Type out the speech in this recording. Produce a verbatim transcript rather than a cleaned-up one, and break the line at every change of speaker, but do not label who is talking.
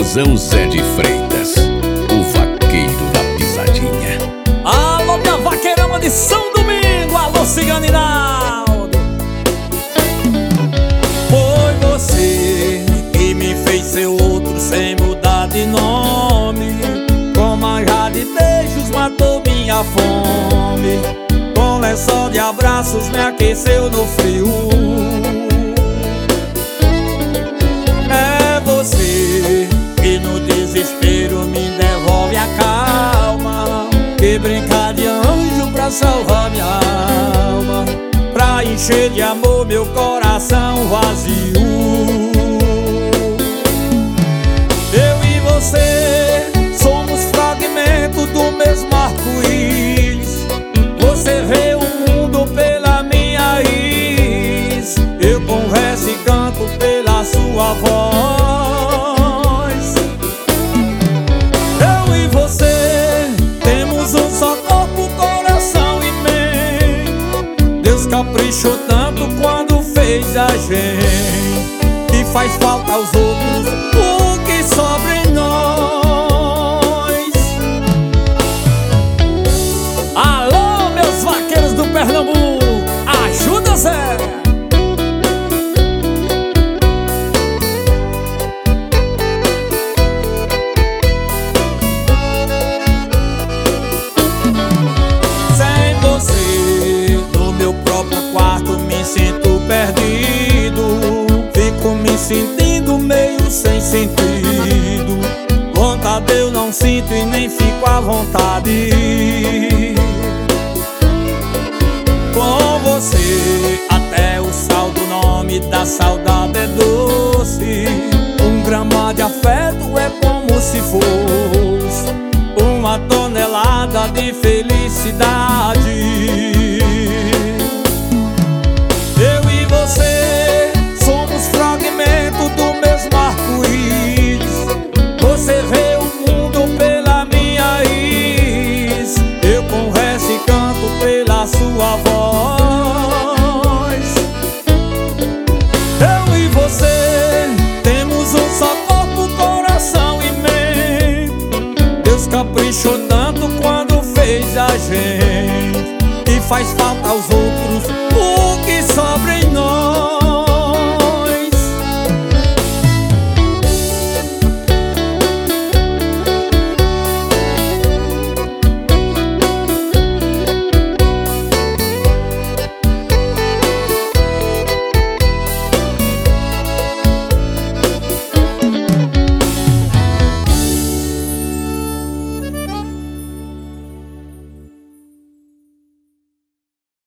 Tiozão Zé de Freitas, o vaqueiro da pisadinha.
Alô, minha vaqueirama de São Domingo, alô, Cigano Hinaldo. Foi você que me fez ser outro sem mudar de nome. Com manjar de beijos matou minha fome. Com lençol de abraços me aqueceu no frio. É você que no desespero me devolve a calma. Que brincar de anjo pra salvar minha alma, pra encher de amor meu coração vazio. Eu e você somos fragmentos do mesmo arco-íris. Você vê o mundo pela minha raiz, eu converso e canto pela sua voz. Eu e você temos um só corpo, coração e mente. Deus caprichou tanto quando fez a gente, que faz falta aos outros o que sobra em nós. Alô, meus vaqueiros do Pernambuco, ajuda, Zé! Sem você no meu próprio quarto me sinto perdido. Fico me sentindo meio sem sentido. Vontade eu não sinto e nem fico à vontade. Com você até o sal do nome da saudade é doce. Um grama de afeto é como se fosse uma tonelada de felicidade. Eu e você somos fragmentos do mesmo arco-íris. Você vê o mundo pela minha raiz, eu converso e canto pela sua voz. Eu e você temos um só corpo, coração e mente. Deus caprichou tanto quando fez a gente, e faz falta aos outros